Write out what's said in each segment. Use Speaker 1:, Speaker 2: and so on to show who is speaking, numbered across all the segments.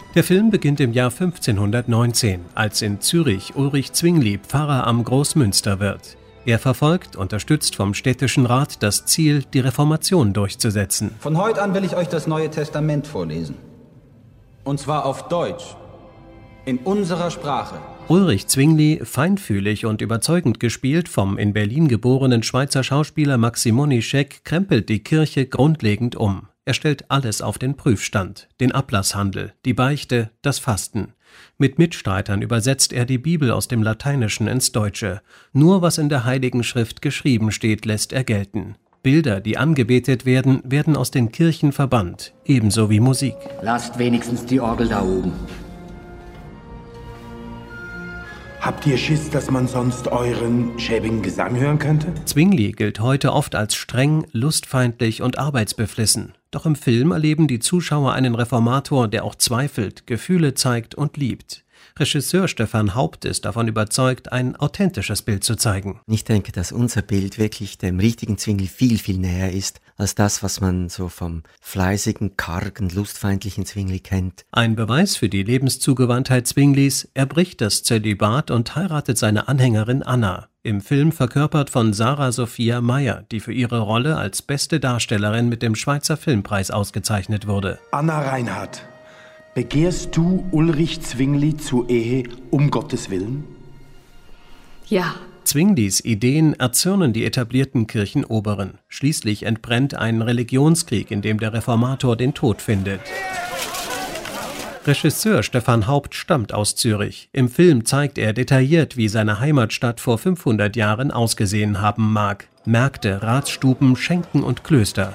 Speaker 1: Der Film beginnt im Jahr 1519, als in Zürich Ulrich Zwingli Pfarrer am Großmünster wird. Er verfolgt, unterstützt vom städtischen Rat, das Ziel, die Reformation durchzusetzen.
Speaker 2: Von heute an will ich euch das Neue Testament vorlesen. Und zwar auf Deutsch, in unserer Sprache.
Speaker 1: Ulrich Zwingli, feinfühlig und überzeugend gespielt vom in Berlin geborenen Schweizer Schauspieler Maxim Monischek, krempelt die Kirche grundlegend um. Er stellt alles auf den Prüfstand, den Ablasshandel, die Beichte, das Fasten. Mit Mitstreitern übersetzt er die Bibel aus dem Lateinischen ins Deutsche. Nur was in der Heiligen Schrift geschrieben steht, lässt er gelten. Bilder, die angebetet werden, werden aus den Kirchen verbannt, ebenso wie Musik.
Speaker 3: Lasst wenigstens die Orgel da oben.
Speaker 4: Habt ihr Schiss, dass man sonst euren schäbigen Gesang hören könnte?
Speaker 1: Zwingli gilt heute oft als streng, lustfeindlich und arbeitsbeflissen. Doch im Film erleben die Zuschauer einen Reformator, der auch zweifelt, Gefühle zeigt und liebt. Regisseur Stefan Haupt ist davon überzeugt, ein authentisches Bild zu zeigen.
Speaker 5: Ich denke, dass unser Bild wirklich dem richtigen Zwingli viel, viel näher ist, als das, was man so vom fleißigen, kargen, lustfeindlichen Zwingli kennt.
Speaker 1: Ein Beweis für die Lebenszugewandtheit Zwinglis: er bricht das Zölibat und heiratet seine Anhängerin Anna. Im Film verkörpert von Sarah Sophia Meyer, die für ihre Rolle als beste Darstellerin mit dem Schweizer Filmpreis ausgezeichnet wurde.
Speaker 4: Anna Reinhardt, begehrst du Ulrich Zwingli zur Ehe um Gottes Willen?
Speaker 6: Ja.
Speaker 1: Zwinglis Ideen erzürnen die etablierten Kirchenoberen. Schließlich entbrennt ein Religionskrieg, in dem der Reformator den Tod findet. Regisseur Stefan Haupt stammt aus Zürich. Im Film zeigt er detailliert, wie seine Heimatstadt vor 500 Jahren ausgesehen haben mag. Märkte, Ratsstuben, Schenken und Klöster.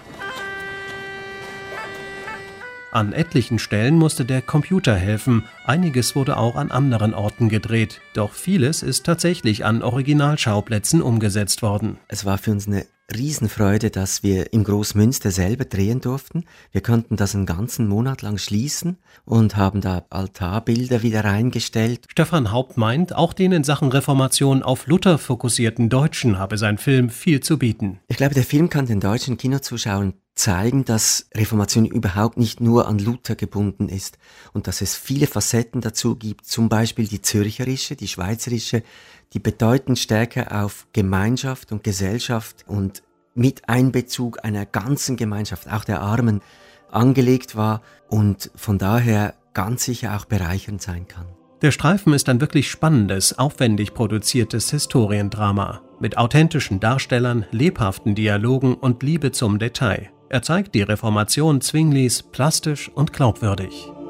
Speaker 1: An etlichen Stellen musste der Computer helfen, einiges wurde auch an anderen Orten gedreht. Doch vieles ist tatsächlich an Originalschauplätzen umgesetzt worden.
Speaker 5: Es war für uns eine Riesenfreude, dass wir im Großmünster selber drehen durften. Wir konnten das einen ganzen Monat lang schließen und haben da Altarbilder wieder reingestellt.
Speaker 1: Stefan Haupt meint, auch den in Sachen Reformation auf Luther fokussierten Deutschen habe sein Film viel zu bieten.
Speaker 5: Ich glaube, der Film kann den deutschen Kinozuschauern zeigen, dass Reformation überhaupt nicht nur an Luther gebunden ist und dass es viele Facetten dazu gibt, zum Beispiel die zürcherische, die schweizerische, die bedeutend stärker auf Gemeinschaft und Gesellschaft und mit Einbezug einer ganzen Gemeinschaft, auch der Armen, angelegt war und von daher ganz sicher auch bereichernd sein kann.
Speaker 1: Der Streifen ist ein wirklich spannendes, aufwendig produziertes Historiendrama mit authentischen Darstellern, lebhaften Dialogen und Liebe zum Detail. Er zeigt die Reformation Zwinglis plastisch und glaubwürdig.